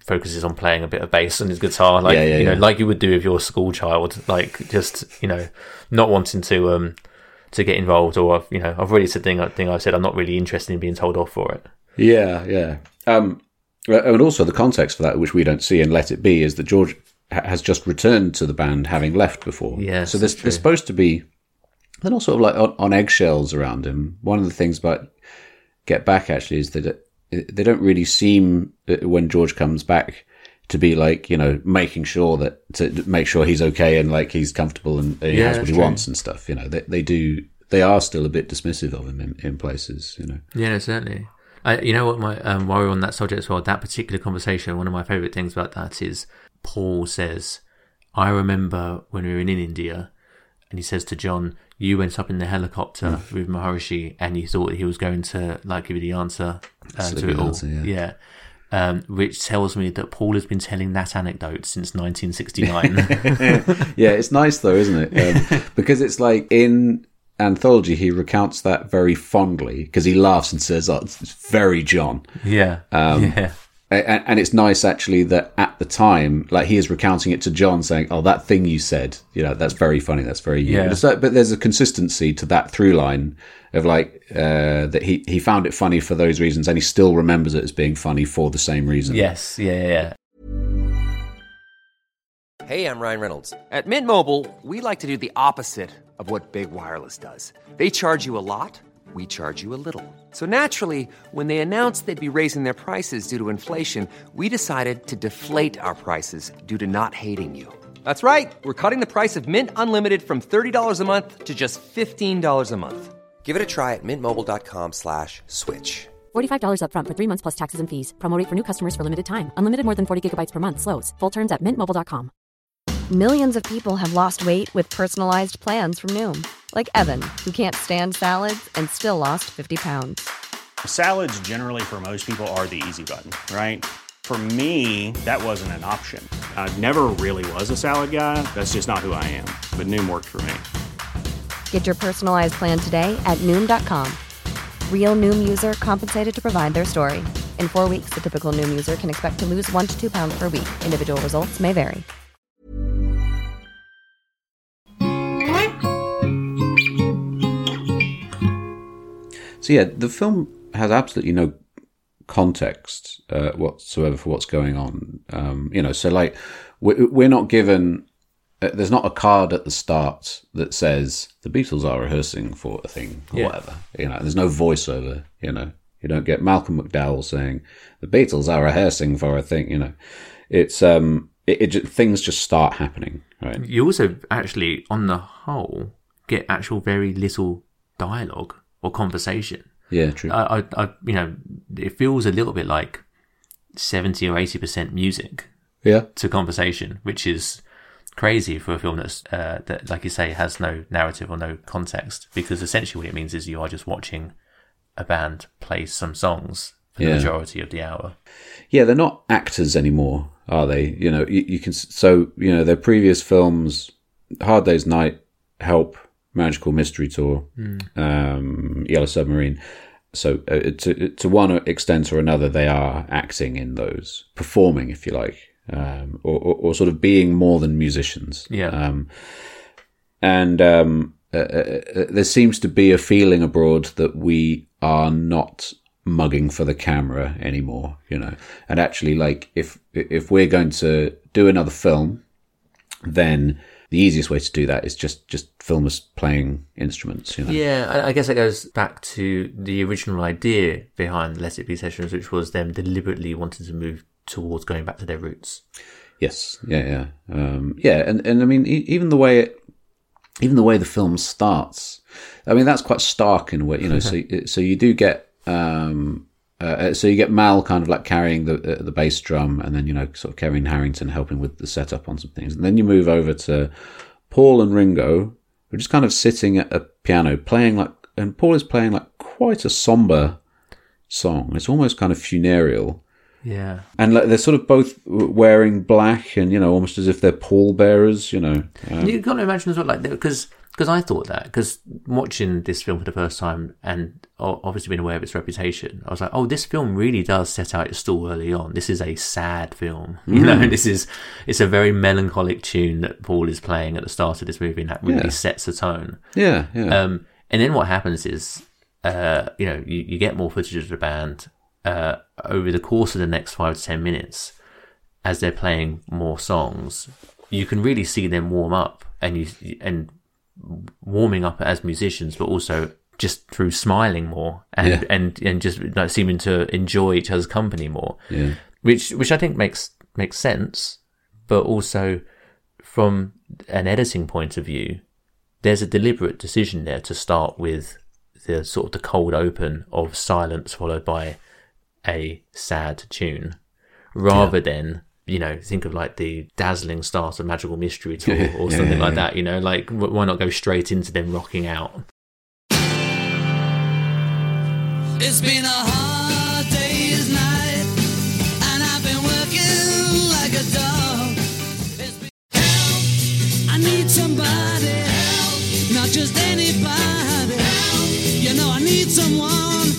focuses on playing a bit of bass on his guitar, like yeah, yeah, you know, yeah. like you would do with your school child, like just you know, not wanting to um to get involved, or you know, I've already said thing thing I've said I'm not really interested in being told off for it. Yeah, yeah. Um, and also the context for that, which we don't see in Let It Be, is that George ha- has just returned to the band, having left before. Yes, so there's, there's supposed to be, they're not sort of like on, on eggshells around him. One of the things about Get Back actually is that it, they don't really seem, when George comes back, to be like, you know, making sure that, to make sure he's okay and like he's comfortable and he Yeah, has what he true. wants and stuff. You know, they, they do, they are still a bit dismissive of him in, in places, you know. Yeah, no, certainly. I, you know what, my um, while we're on that subject as well, that particular conversation, one of my favourite things about that is Paul says, I remember when we were in India, and he says to John, you went up in the helicopter mm. with Maharishi and you thought he was going to like give you the answer uh, to it all. Answer, yeah. yeah. Um, which tells me that Paul has been telling that anecdote since nineteen sixty-nine. Yeah, it's nice though, isn't it? Um, because it's like in Anthology, he recounts that very fondly because he laughs and says, "Oh, it's very John." Yeah, um, yeah. And, and it's nice actually that at the time, like he is recounting it to John, saying, "Oh, that thing you said, you know, that's very funny. That's very you." Yeah. But, it's like, but there's a consistency to that through line of like uh, that he he found it funny for those reasons, and he still remembers it as being funny for the same reason. Yes, yeah, yeah. yeah. Hey, I'm Ryan Reynolds. At Mint Mobile, we like to do the opposite of what Big Wireless does. They charge you a lot, we charge you a little. So naturally, when they announced they'd be raising their prices due to inflation, we decided to deflate our prices due to not hating you. That's right. We're cutting the price of Mint Unlimited from thirty dollars a month to just fifteen dollars a month. Give it a try at mintmobile.com slash switch. forty-five dollars up front for three months plus taxes and fees. Promo rate for new customers for limited time. Unlimited more than forty gigabytes per month. Slows full terms at mint mobile dot com. Millions of people have lost weight with personalized plans from Noom. Like Evan, who can't stand salads and still lost fifty pounds. Salads generally for most people are the easy button, right? For me, that wasn't an option. I never really was a salad guy. That's just not who I am. But Noom worked for me. Get your personalized plan today at Noom dot com. Real Noom user compensated to provide their story. In four weeks, the typical Noom user can expect to lose one to two pounds per week. Individual results may vary. So yeah, the film has absolutely no context uh, whatsoever for what's going on. Um, you know, so like we're, we're not given. Uh, there's not a card at the start that says the Beatles are rehearsing for a thing or Yeah. whatever. You know, there's no voiceover. You know, you don't get Malcolm McDowell saying the Beatles are rehearsing for a thing. You know, it's um, it, it just, things just start happening. Right. You also actually, on the whole, get actual very little dialogue or conversation. Yeah, true. I, I, I, you know, it feels a little bit like seventy or eighty percent music. Yeah. To conversation, which is crazy for a film that's uh, that, like you say, has no narrative or no context. Because essentially, what it means is you are just watching a band play some songs for the Yeah. majority of the hour. Yeah, they're not actors anymore, are they? You know, you, you can. So you know, their previous films, Hard Day's Night, Help, Magical Mystery Tour, Mm. um, Yellow Submarine. So uh, to to one extent or another, they are acting in those, performing, if you like, um, or, or, or sort of being more than musicians. Yeah. Um, and um, uh, uh, there seems to be a feeling abroad that we are not mugging for the camera anymore, you know. And actually, like, if if we're going to do another film, then the easiest way to do that is just, just film us playing instruments, you know. Yeah, I, I guess it goes back to the original idea behind Let It Be sessions, which was them deliberately wanting to move towards going back to their roots. Yes, yeah, yeah, um, yeah, and and I mean, e- even the way it, even the way the film starts, I mean, that's quite stark in a way, you know. so so you do get. Um, Uh, so you get Mal kind of like carrying the uh, the bass drum, and then, you know, sort of Kevin Harrington helping with the setup on some things. And then you move over to Paul and Ringo, who are just kind of sitting at a piano playing like, and Paul is playing like quite a somber song. It's almost kind of funereal. Yeah. And like they're sort of both wearing black, and, you know, almost as if they're pallbearers, you know. Um, You got to imagine as well, like, because Because I thought that, because watching this film for the first time and obviously being aware of its reputation, I was like, oh, this film really does set out its stall early on. This is a sad film. Mm. You know, this is, it's a very melancholic tune that Paul is playing at the start of this movie, and that really yeah. sets the tone. Yeah, yeah. Um, and then what happens is, uh, you know, you, you get more footage of the band uh, over the course of the next five to ten minutes as they're playing more songs. You can really see them warm up, and you and warming up as musicians, but also just through smiling more and yeah. and, and just like, seeming to enjoy each other's company more. Yeah. Which which I think makes makes sense, but also from an editing point of view, there's a deliberate decision there to start with the sort of the cold open of silence followed by a sad tune, rather yeah. than, you know, think of like the dazzling start of Magical Mystery Tour or something yeah, yeah, like yeah. that, you know, like why not go straight into them rocking out? It's been a hard day's night, and I've been working like a dog. It's been help, I need somebody, help, not just anybody, help, you know I need someone.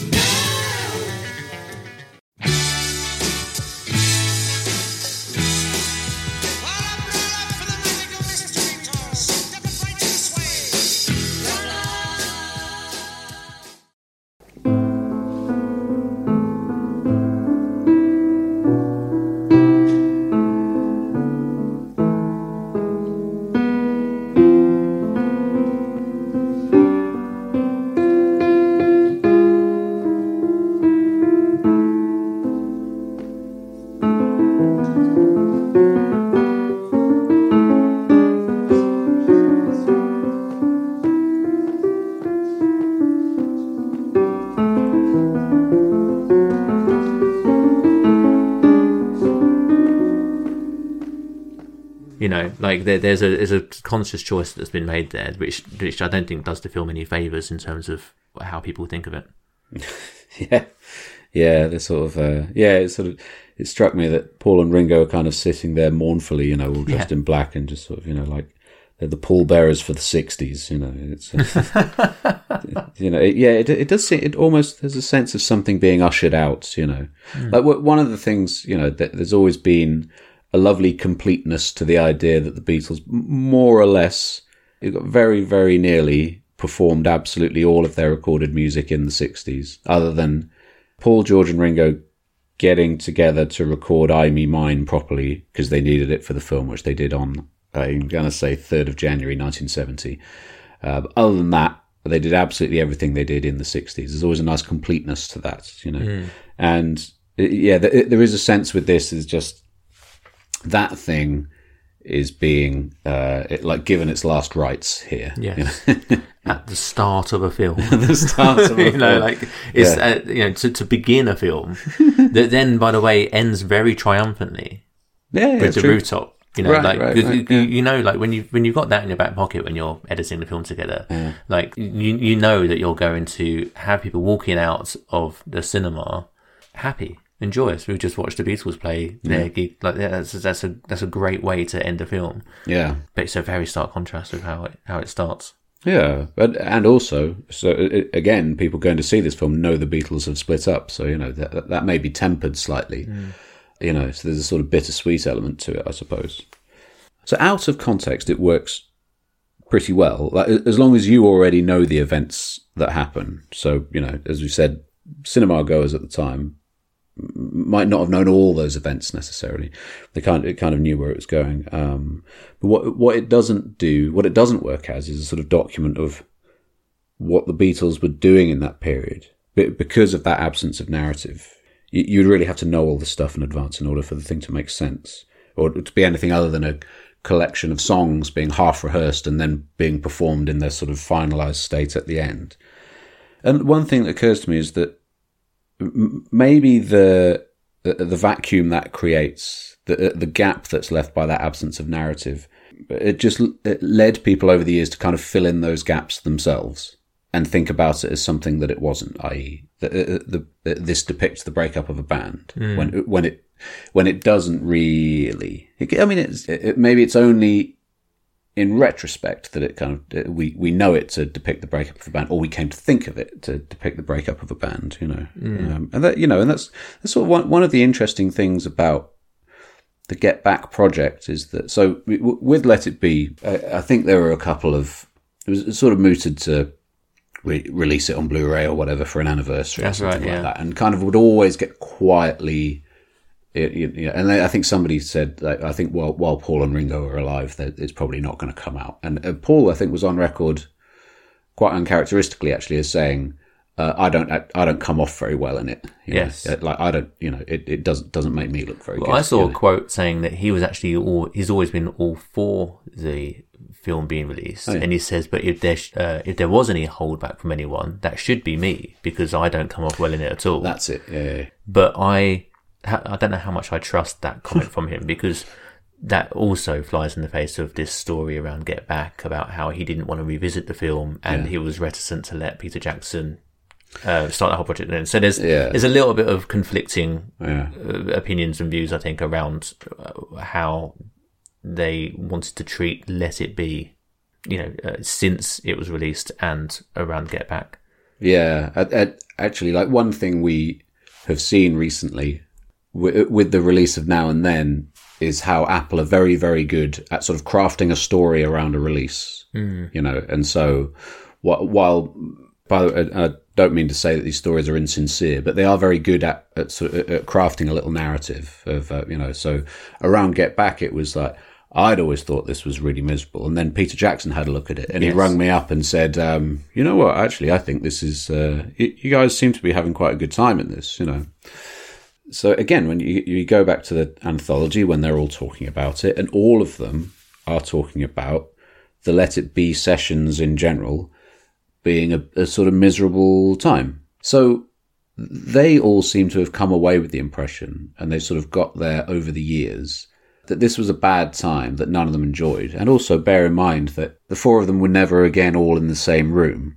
You know, like there, there's a there's a conscious choice that's been made there, which which I don't think does the film any favors in terms of how people think of it. yeah, yeah, the sort of uh, yeah, it sort of it struck me that Paul and Ringo are kind of sitting there mournfully, you know, all dressed yeah. in black and just sort of, you know, like they're the pallbearers for the sixties. You know, it's uh, you know, it, yeah, it it does seem it almost there's a sense of something being ushered out. You know, mm. like one of the things, you know, that there's always been a lovely completeness to the idea that the Beatles more or less it got very, very nearly performed absolutely all of their recorded music in the sixties, other than Paul, George and Ringo getting together to record I, Me, Mine properly because they needed it for the film, which they did on, I'm going to say, third of January nineteen seventy. Uh, but other than that, they did absolutely everything they did in the sixties. There's always a nice completeness to that, you know. Mm. And yeah, there is a sense with this is just that thing is being uh, it, like given its last rites here. Yes. You know? At the start of a film. the start of a you film. know, like it's yeah. uh, you know to, to begin a film that then, by the way, ends very triumphantly. Yeah, yeah with the true. rooftop. You know, right, like right, you, right, you, yeah. you know, like when you when you've got that in your back pocket when you're editing the film together, yeah. like you you know that you're going to have people walking out of the cinema happy. Enjoy us. We've just watched the Beatles play their yeah. gig. Like that's that's a that's a great way to end a film. Yeah, but it's a very stark contrast of how it how it starts. Yeah, but and also, so again, people going to see this film know the Beatles have split up, so you know that that may be tempered slightly. Mm. You know, so there's a sort of bittersweet element to it, I suppose. So out of context, it works pretty well. Like, as long as you already know the events that happen. So you know, as we said, cinema goers at the time might not have known all those events necessarily. They kind of, it kind of knew where it was going. Um, but what what it doesn't do, what it doesn't work as, is a sort of document of what the Beatles were doing in that period. But because of that absence of narrative, you, you'd really have to know all this stuff in advance in order for the thing to make sense, or to be anything other than a collection of songs being half rehearsed and then being performed in their sort of finalized state at the end. And one thing that occurs to me is that maybe the the vacuum that creates, the the gap that's left by that absence of narrative, it just it led people over the years to kind of fill in those gaps themselves and think about it as something that it wasn't. that is, the, the, the, this depicts the breakup of a band mm. when when it when it doesn't really. I mean, it's it, maybe it's only in retrospect that it kind of we we know it to depict the breakup of a band, or we came to think of it to depict the breakup of a band, you know. Mm. Um, and that, you know, and that's that's sort of one one of the interesting things about the Get Back project is that, so w- with Let It Be, I, I think there were a couple of, it was, it sort of mooted to re- release it on Blu-ray or whatever for an anniversary That's or something right, yeah. like that, and kind of would always get quietly, it, you know, and I think somebody said, like, I think while, while Paul and Ringo are alive, that it's probably not going to come out. And uh, Paul, I think, was on record quite uncharacteristically actually as saying, Uh, I don't. I don't come off very well in it. You yes, know? Like I don't. You know, it, it doesn't doesn't make me look very well, good. I saw you a know? quote saying that he was actually all. He's always been all for the film being released, oh, yeah. and he says, "But if there uh, if there was any holdback from anyone, that should be me because I don't come off well in it at all." That's it. Yeah. yeah. But I, I don't know how much I trust that comment from him because that also flies in the face of this story around Get Back about how he didn't want to revisit the film and Yeah. he was reticent to let Peter Jackson Uh, start the whole project then. So there's yeah. there's a little bit of conflicting yeah. uh, opinions and views, I think, around uh, how they wanted to treat Let It Be, you know, uh, since it was released and around Get Back. Yeah, I, I, actually, like one thing we have seen recently w- with the release of Now and Then is how Apple are very, very good at sort of crafting a story around a release. Mm. You know, and so wh- while by the way, I don't mean to say that these stories are insincere, but they are very good at at, sort of, at crafting a little narrative of, uh, you know, so around Get Back, it was like, I'd always thought this was really miserable. And then Peter Jackson had a look at it and yes. he rung me up and said, um, you know what, actually, I think this is, uh, you, you guys seem to be having quite a good time in this, you know. So again, when you, you go back to the anthology, when they're all talking about it, and all of them are talking about the Let It Be sessions in general being a, a sort of miserable time. So they all seem to have come away with the impression, and they sort of got there over the years, that this was a bad time that none of them enjoyed. And also bear in mind that the four of them were never again all in the same room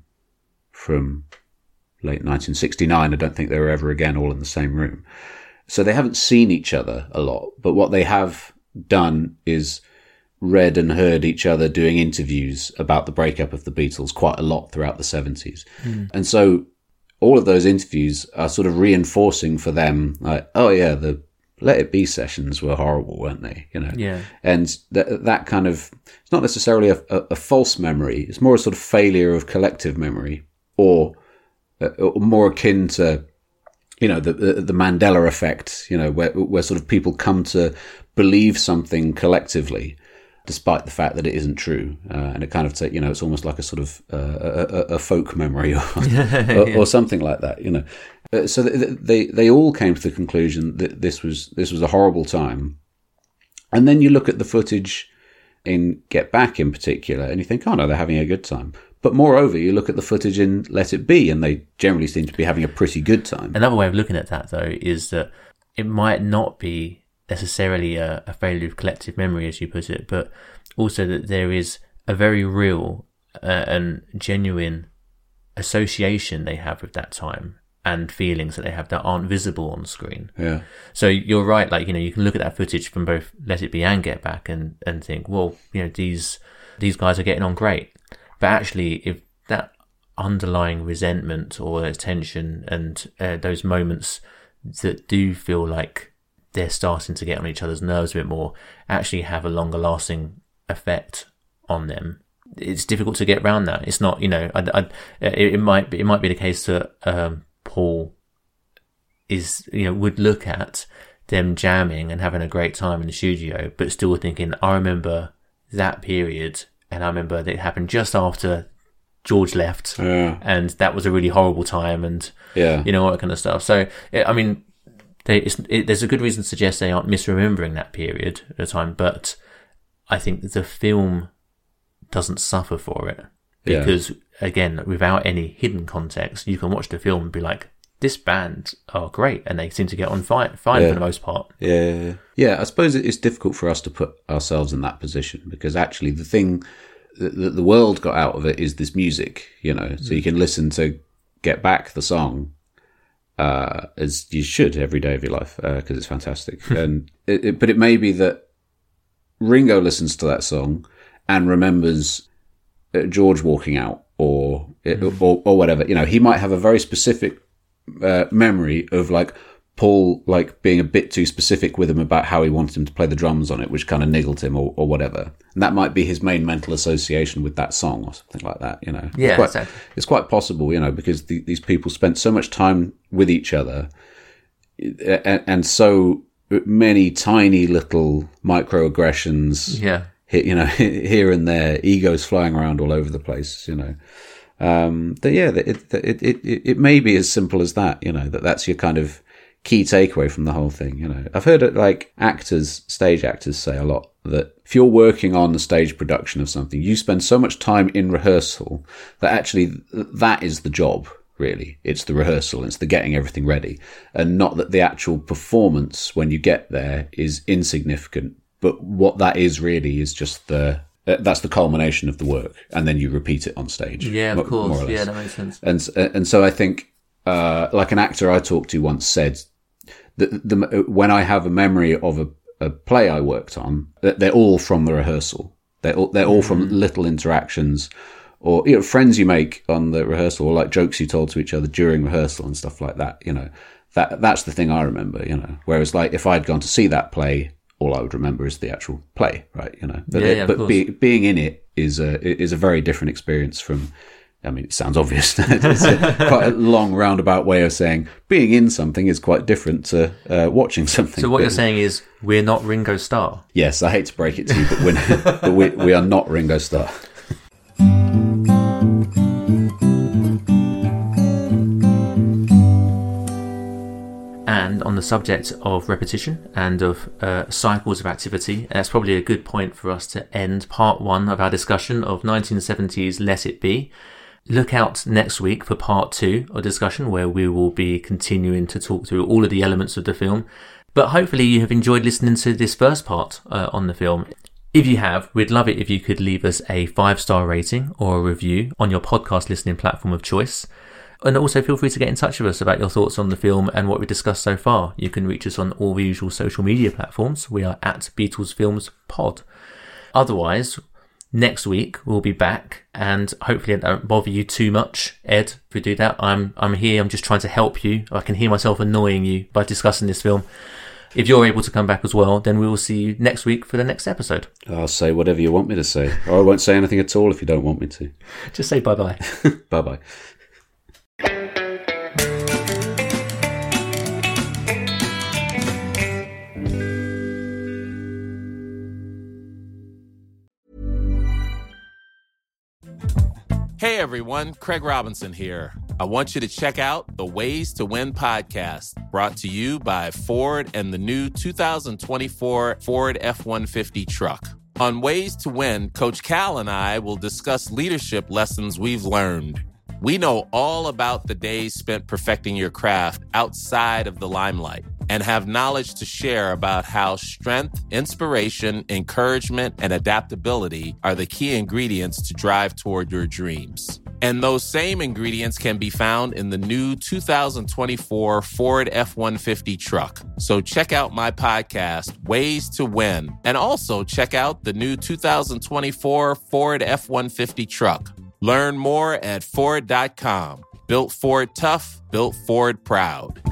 from late nineteen sixty-nine. I don't think they were ever again all in the same room. So they haven't seen each other a lot, but what they have done is read and heard each other doing interviews about the breakup of the Beatles quite a lot throughout the seventies. Mm. And so all of those interviews are sort of reinforcing for them, like, oh yeah, the Let It Be sessions were horrible, weren't they? You know, yeah. And that that kind of, it's not necessarily a, a, a false memory. It's more a sort of failure of collective memory, or, uh, or more akin to, you know, the, the the Mandela effect. You know, where where sort of people come to believe something collectively, despite the fact that it isn't true, uh, and it kind of, t- you know, it's almost like a sort of uh, a, a folk memory or, yeah. or, or something like that, you know. Uh, so th- they they all came to the conclusion that this was this was a horrible time, and then you look at the footage in Get Back in particular, and you think, oh no, they're having a good time. But moreover, you look at the footage in Let It Be, and they generally seem to be having a pretty good time. Another way of looking at that, though, is that it might not be necessarily a, a failure of collective memory, as you put it, but also that there is a very real uh, and genuine association they have with that time and feelings that they have that aren't visible on screen. Yeah. So you're right, like, you know, you can look at that footage from both Let It Be and Get Back and, and think, well, you know, these these guys are getting on great. But actually, if that underlying resentment or tension and uh, those moments that do feel like they're starting to get on each other's nerves a bit more actually have a longer lasting effect on them, it's difficult to get around that. It's not, you know, I, I, it, it might be, it might be the case that um, Paul is, you know, would look at them jamming and having a great time in the studio, but still thinking, I remember that period, and I remember that it happened just after George left, yeah. and that was a really horrible time, and yeah. you know, all that kind of stuff. So, I mean, they, it's, it, there's a good reason to suggest they aren't misremembering that period at the time, but I think the film doesn't suffer for it because, yeah. again, without any hidden context, you can watch the film and be like, this band are great, and they seem to get on fine, fine yeah. for the most part. Yeah, yeah, yeah. I suppose it's difficult for us to put ourselves in that position because actually the thing that the world got out of it is this music, you know, so you can listen to Get Back, the song, uh, as you should every day of your life because uh, it's fantastic. and it, it, But it may be that Ringo listens to that song and remembers uh, George walking out or, mm. or or whatever. You know, he might have a very specific uh, memory of like Paul like being a bit too specific with him about how he wanted him to play the drums on it, which kind of niggled him or, or whatever. And that might be his main mental association with that song or something like that, you know. Yeah, it's quite, exactly. It's quite possible, you know, because the, these people spent so much time with each other and, and so many tiny little microaggressions, yeah, you know, here and there, egos flying around all over the place, you know. Um, that, yeah, it, it, it, it, it may be as simple as that, you know, that that's your kind of key takeaway from the whole thing, you know. I've heard it like actors, stage actors say a lot that if you're working on the stage production of something, you spend so much time in rehearsal that actually that is the job, really. It's the rehearsal, it's the getting everything ready, and not that the actual performance when you get there is insignificant, but what that is really is just the, that's the culmination of the work, and then you repeat it on stage. Yeah, of more, course. more or less. Yeah, that makes sense. And, and so I think, uh, like an actor I talked to once said, that the, when I have a memory of a, a play I worked on, they're all from the rehearsal. They're all, they're all from little interactions or, you know, friends you make on the rehearsal, or like jokes you told to each other during rehearsal and stuff like that. You know, that that's the thing I remember, you know, whereas like if I'd gone to see that play, all I would remember is the actual play, right? You know, but, yeah, it, yeah, but be, being in it is a, is a very different experience from, I mean, it sounds obvious. It's a, quite a long roundabout way of saying being in something is quite different to uh, watching something. So what you're saying is we're not Ringo Starr? Yes, I hate to break it to you, but, we're, but we, we are not Ringo Starr. And on the subject of repetition and of uh, cycles of activity, that's probably a good point for us to end part one of our discussion of nineteen seventies Let It Be. Look out next week for part two of discussion, where we will be continuing to talk through all of the elements of the film. But hopefully you have enjoyed listening to this first part uh, on the film. If you have, we'd love it if you could leave us a five-star rating or a review on your podcast listening platform of choice. And also feel free to get in touch with us about your thoughts on the film and what we discussed so far. You can reach us on all the usual social media platforms. We are at Beatles Films Pod. Otherwise, next week we'll be back, and hopefully it don't bother you too much, Ed. If we do that, I'm I'm here. I'm just trying to help you. I can hear myself annoying you by discussing this film. If you're able to come back as well, then we will see you next week for the next episode. I'll say whatever you want me to say, or I won't say anything at all if you don't want me to. Just say bye bye. Bye bye. Hey everyone, Craig Robinson here. I want you to check out the Ways to Win podcast, brought to you by Ford and the new two thousand twenty-four Ford F one fifty truck. On Ways to Win, Coach Cal and I will discuss leadership lessons we've learned. We know all about the days spent perfecting your craft outside of the limelight, and have knowledge to share about how strength, inspiration, encouragement, and adaptability are the key ingredients to drive toward your dreams. And those same ingredients can be found in the new two thousand twenty-four Ford F one fifty truck. So check out my podcast, Ways to Win, and also check out the new two thousand twenty-four Ford F one fifty truck. Learn more at Ford dot com. Built Ford tough, built Ford proud.